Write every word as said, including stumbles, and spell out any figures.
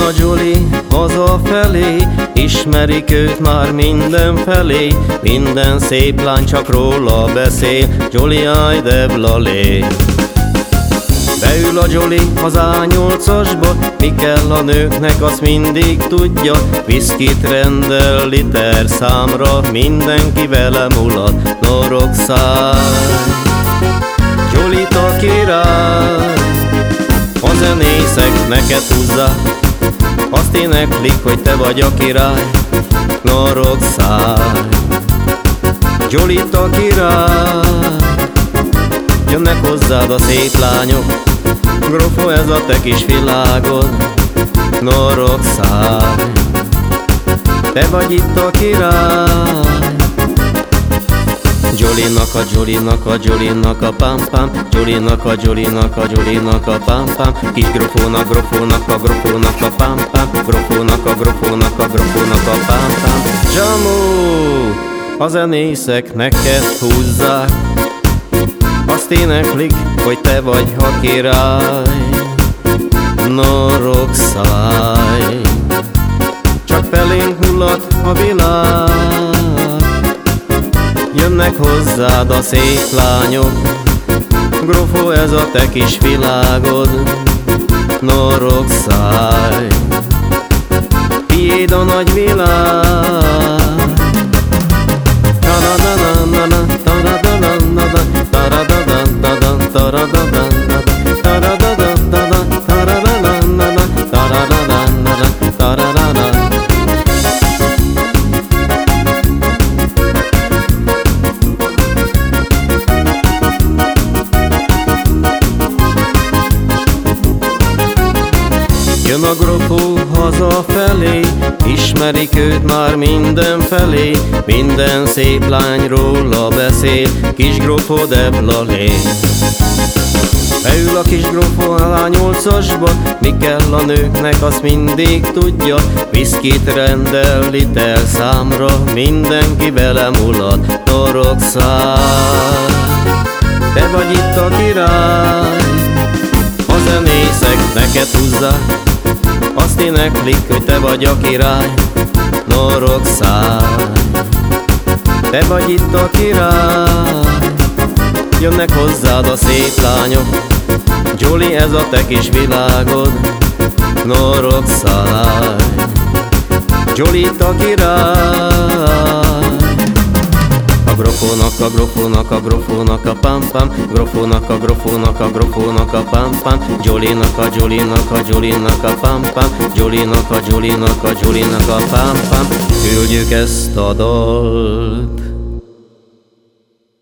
a Joli hazafelé, ismerik őt már mindenfelé, minden szép lány csak róla beszél, Joli áj deblalé. Beül a Joli az á nyolcasba, mi kell a nőknek, azt mindig tudja, viszkit rendel liter számra, mindenki vele mulat, norogszáj. Jolit a király, a zenészek neked húzzák, azt éneklik, hogy te vagy a király, norogszáj. Jolit a király, jönnek hozzád a szép lányok, grofó ez a te kis világod, norogszáj. Te vagy itt a király. Jolinak a Jolinak a Jolinak a pam-pam, Jolinak a Jolinak a Jolinak a pam-pam, kis grofónak, grofónak a grofónak a pam-pam, grofónak a grofónak a grofónak a pam-pam. Jamó, a zenészek neked húzzák, azt éneklik, hogy te vagy a király, norogszáj. Csak felénk mulat a világ, jönnek hozzád a szép lányok, grofó ez a te kis világod, norogszáj. Tiéd a nagy világ. Jön a grofó hazafelé, ismerik őt már mindenfelé, minden szép lány róla beszél, kis grofó deblalé. Beül a kis grofó a á nyolcasba, mi kell a nőknek, azt mindig tudja, viszkit rendel liter számra, mindenki vele mulat, norogszáj. Te vagy itt a király, a zenészek neked húzzák, azt éneklik, hogy te vagy a király, norogszáj. Te vagy itt a király, jönnek hozzád a szép lányok, Joli ez a te kis világod, norogszáj. Joli itt a király. A grofónak, a grofónak, a grofónak a pam-pam, grofónak, a grofónak, a grofónak a pam-pam, Jolinak, a Jolinak, a Jolinak a pam-pam, Jolinak, a Jolinak, a Jolinak a pam-pam. Küldjük ezt a dalt